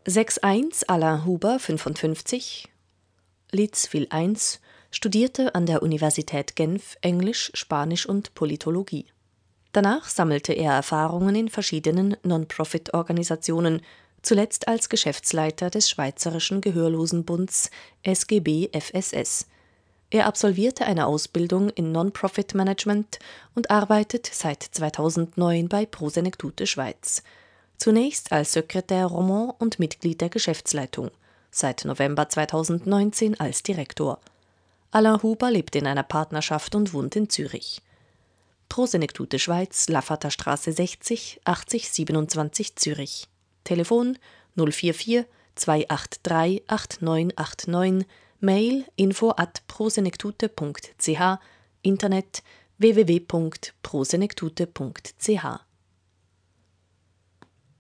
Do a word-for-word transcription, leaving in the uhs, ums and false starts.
sechs eins Alain Huber, fünfundfünfzig, Litzwil eins, studierte an der Universität Genf Englisch, Spanisch und Politologie. Danach sammelte er Erfahrungen in verschiedenen Non-Profit-Organisationen, zuletzt als Geschäftsleiter des Schweizerischen Gehörlosenbunds S G B F S S. Er absolvierte eine Ausbildung in Non-Profit-Management und arbeitet seit zweitausendneun bei Pro Selectute Schweiz. Zunächst als Secrétaire Roman und Mitglied der Geschäftsleitung, seit November zweitausendneunzehn als Direktor. Alain Huber lebt in einer Partnerschaft und wohnt in Zürich. Pro Selectute Schweiz, Laffaterstraße sechzig, achtzig siebenundzwanzig Zürich. Telefon null vier vier zwei acht drei acht neun acht neun, Mail info at proselectute punkt c h, Internet w w w punkt proselectute punkt c h.